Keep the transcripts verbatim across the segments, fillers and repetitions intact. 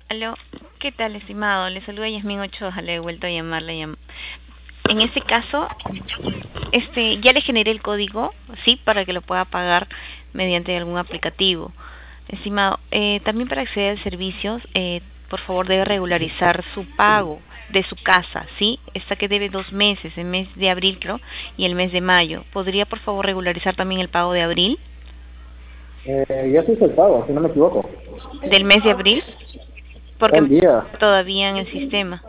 Aló, ¿qué tal, estimado? Le saluda Yasmín Ochoa, le he vuelto a llamarle. llam- En este caso, este, ya le generé el código, sí, para que lo pueda pagar mediante algún aplicativo. Estimado, eh, también para acceder al servicio, eh, por favor debe regularizar su pago de su casa, ¿sí? Esta que debe dos meses, el mes de abril creo, y el mes de mayo. ¿Podría, por favor, regularizar también el pago de abril? Eh, ya se hizo el pago, si no me equivoco. ¿Del mes de abril? Porque El me día. todavía en el sistema.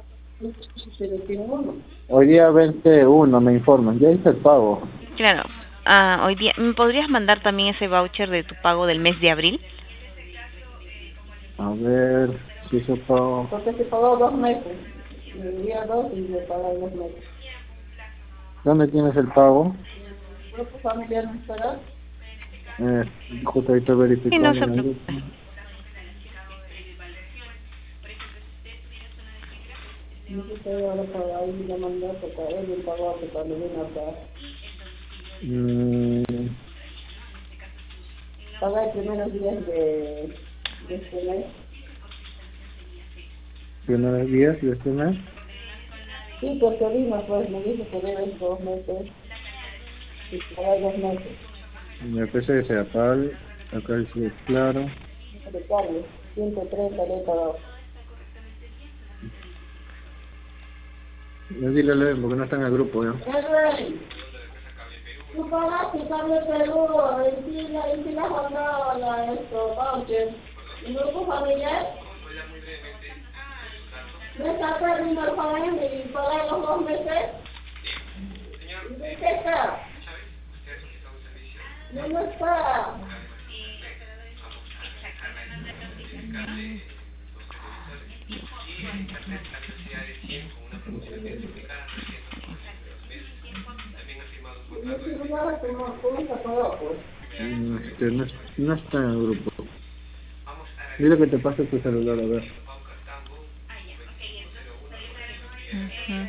Hoy día vence uno, me informan. Ya hice el pago. Claro. Ah, hoy día, ¿me podrías mandar también ese voucher de tu pago del mes de abril? A ver, si hizo el pago. Porque se pagó dos meses. El día dos y le pagaron dos meses. ¿Dónde tienes el pago? ¿Grupo familiar no estará? Eh, justo ahorita Sí, no verificando se en el grupo. preocupe. No sé si ahora para ahí le mandó porque él le pagó que cuando vino acá. Mm, Paga el primeros días de, de este mes. primeros días de este mes. Sí, porque vino, pues me dijo que debe dos meses. Y paga dos meses. Me parece que sea tal. Acá dice claro. De carne, ciento treinta le he pagado. No, dile a leer porque no está en el grupo ya. Edwin, tú pagaste cable Perú, y si la, y si la has mandado la, esto, voucher. ¿El grupo familiar? ¿Me está perdiendo el pago y pagar los dos meses? ¿Y qué está? No, no está. No sé nada cómo, cómo está pagado, pues. Mm, Este, no, no está en el grupo. Dile que te pase tu celular a ver. Ujú.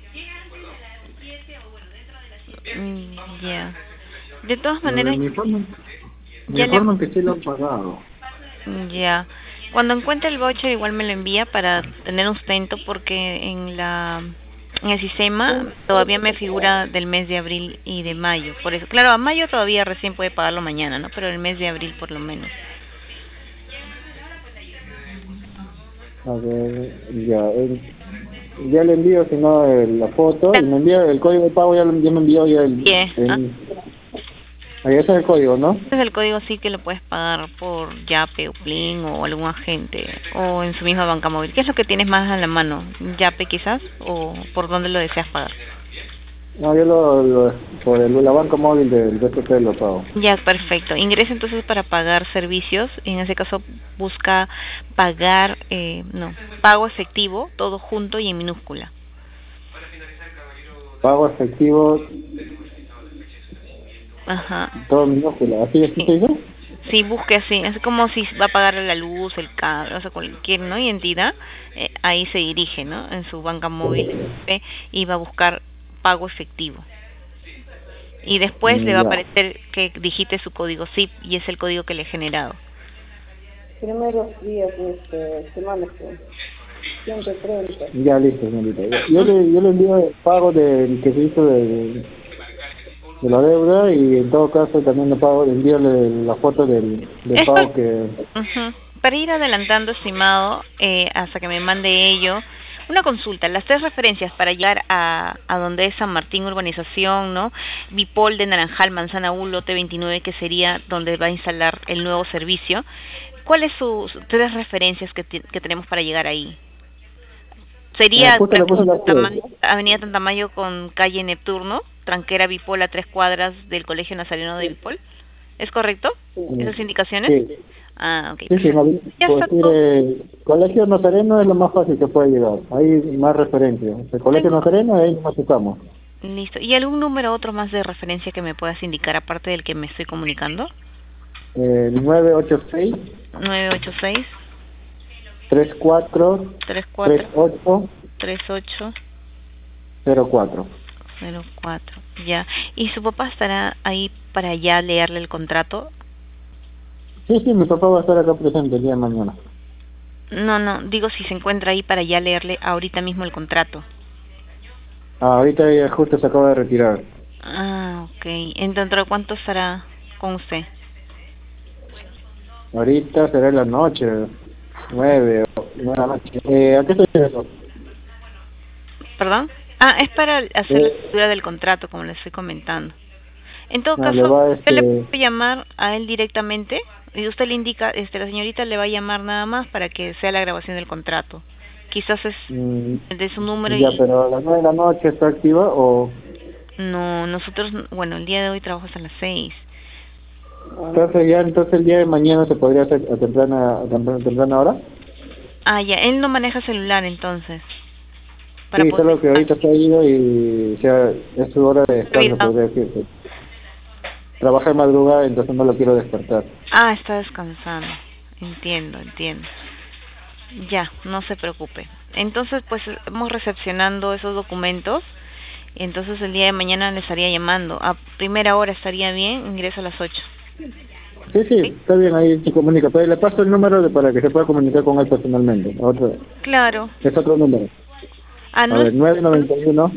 Mm, ya. De todas A ver, maneras, me informan. Me ya le... informan que sí lo han pagado. Ya. Cuando encuentre el voucher igual me lo envía para tener un sustento porque en la en el sistema todavía me figura del mes de abril y de mayo. Por eso, claro, a mayo todavía recién puede pagarlo mañana, ¿no? Pero el mes de abril por lo menos. A ver, ya, el- ya le envío, si no, el- la foto, y me envía el código de pago, ya, lo- ya me envió ya el, Yeah. Ah, el, ahí ese es el código, ¿no? ese es el código, sí, que lo puedes pagar por Yape o Plin o algún agente o en su misma banca móvil. ¿Qué es lo que tienes más a la mano? ¿Yape quizás? ¿O por dónde lo deseas pagar? No, yo lo, lo por el, la banca móvil del B T P lo pago. Ya, perfecto. Ingresa entonces para pagar servicios. En ese caso busca pagar, eh, no, pago efectivo, todo junto y en minúscula. Pago efectivo, Ajá. todo minúscula, ¿así, así se Sí, dice? sí, busque así. Es como si va a pagar la luz, el cable, o sea, cualquier, ¿no? Identidad, eh, ahí se dirige, ¿no? En su banca móvil, eh, y va a buscar pago efectivo. Y después le Mm, va a Ya, aparecer que digite su código S I P y es el código que le he generado. Primeros días, este, semanas, pues. ciento treinta. ya listo, señorita. Ya- Yo le, yo le envío el pago del que se hizo de, de la deuda, y en todo caso también le pago, le envío le- la foto del, del Esto, pago que... ujú. Para ir adelantando, estimado, eh, hasta que me mande ello, una consulta, las tres referencias para llegar a, a donde es San Martín Urbanización, ¿no? Bipol de Naranjal, Manzana uno, lote veintinueve, que sería donde va a instalar el nuevo servicio. ¿Cuáles sus sus tres referencias que, ti- que tenemos para llegar ahí? Eh, Sería justo le puse las tres. Tantamayo- Avenida Tantamayo con calle Neptuno, tranquera Bipol a tres cuadras del Colegio Nazareno de Bipol. ¿Es correcto? Eh, ¿Esas indicaciones? Sí, Ah, ok, sí, sí, no, perfecto. Ya pues está decir, todo. el Colegio Nazareno es lo más fácil que puede llegar. Hay más referencias. El Colegio Tengo, Nazareno, ahí más estamos. listo. ¿Y algún número otro más de referencia que me puedas indicar aparte del que me estoy comunicando? El nueve ocho seis, nueve ocho seis, tres cuatro tres tres cuatro, ocho tres ocho cero cuatro. cero cuatro. Ya. ¿Y su papá estará ahí para ya leerle el contrato? Sí, sí, mi papá va a estar acá presente el día de mañana. No, no, digo si se encuentra ahí para ya leerle ahorita mismo el contrato. Ah, ahorita ya justo se acaba de retirar. Ah, ok. ¿En dentro de cuánto estará con usted? Ahorita será en la noche, nueve o nueve de la noche. Eh, ¿A qué estoy haciendo? ¿Perdón? Ah, es para hacer la Eh, lectura del contrato, como le estoy comentando. En todo no, le caso, va usted le este... puede llamar a él directamente y usted le indica, este, la señorita le va a llamar nada más para que sea la grabación del contrato. Quizás es mm, de su número ya, y pero a las nueve de la noche está activa o... no, nosotros, bueno, el día de hoy trabajo hasta las seis. Entonces ya, entonces el día de mañana se podría hacer a temprana, a temprana, temprana hora. Ah, ya, él no maneja celular entonces, para Sí, poder... solo que ahorita se ha ido y o sea, es su hora de descanso, Ah, podría decirse. Trabaja de madrugada, entonces no lo quiero despertar. ah, está descansando. Entiendo, entiendo. Ya, no se preocupe. Entonces, pues, estamos recepcionando esos documentos. Y entonces el día de mañana le estaría llamando. A primera hora estaría bien, ingreso a las ocho. Sí, sí, ¿Sí? está bien, ahí se comunica. Pero le paso el número de, para que se pueda comunicar con él personalmente. Otro, Claro. es otro número. Ah, A no es ver, nueve noventa y uno,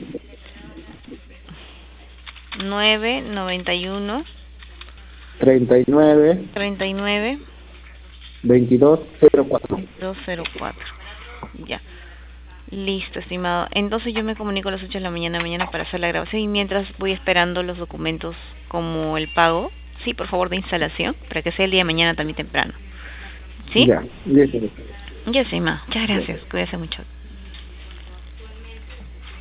nueve noventa y uno, treinta y nueve, treinta y nueve, veintidós, cero cuatro. dos cero cuatro. Ya. Listo, estimado. Entonces yo me comunico a las ocho de la mañana mañana para hacer la grabación y mientras voy esperando los documentos como el pago, sí, por favor, de instalación, para que sea el día de mañana también temprano. ¿Sí? Ya, listo. Ya, estimado. Muchas gracias. Cuídese mucho.